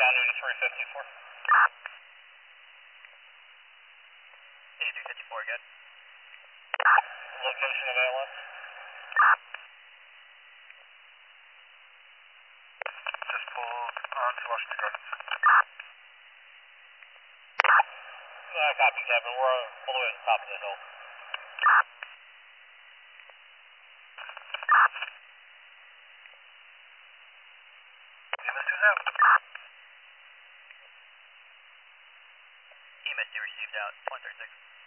County to 354. 8354, good. Location of ALS. Just pulled onto Washington Gardens. Copy, Kevin. We're all the way to the top of the hill. EMS 2's out. EMS 2 received out, 136.